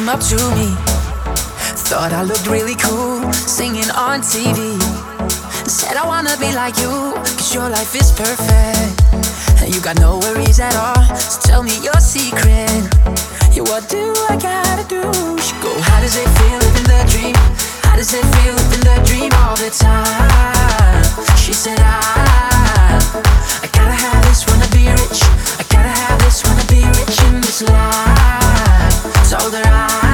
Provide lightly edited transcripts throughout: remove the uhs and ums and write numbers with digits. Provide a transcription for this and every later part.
came up to me, thought I looked really cool, singing on TV. Said I wanna be like you, cause your life is perfect, and you got no worries at all. So tell me your secret. Yeah, what do I gotta do? She go, how does it feel living the dream? How does it feel living the dream all the time? She said, I gotta have this, wanna be rich. I gotta have this, wanna be rich in this life. Told her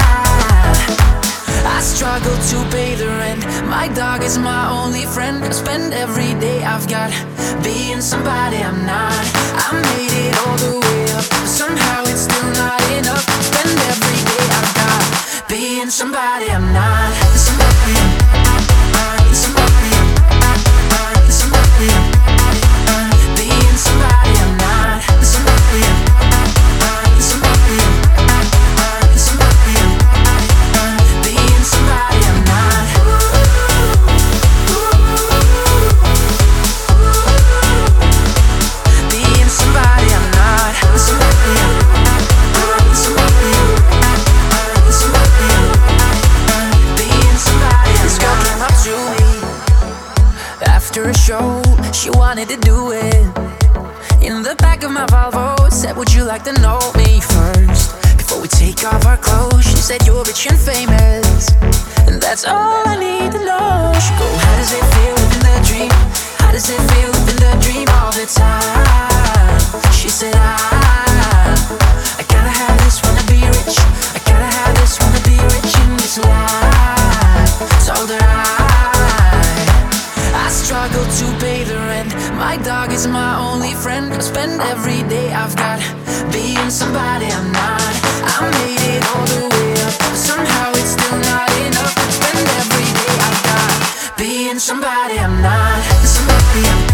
I struggle to pay the rent. My dog is my only friend. I spend every day I've got being somebody I'm not. I made it all the way up, but somehow it's still not enough. Spend every day I've got being somebody I'm not. Somebody, somebody, somebody, being somebody I'm not. Somebody, somebody, somebody, being somebody I'm not. Being somebody I'm not. Somebody, somebody, somebody, being somebody I'm not. This girl came up to me after a show, she wanted to do it in the back of my Volvo. Said, would you like to know me first before we take off our clothes? She said, you're rich and famous, and that's all I need to know. She go, how does it feel living the dream? How does it feel living the dream all the time? She said, I gotta have this, wanna be rich. I gotta have this, wanna be rich in this life. Told her I struggle to pay the rent. My dog is my only friend. I spend every day I've got being somebody I'm not. I made it all the way up, but somehow it's still not enough. Spend every day I've got being somebody I'm not. Somebody I'm not.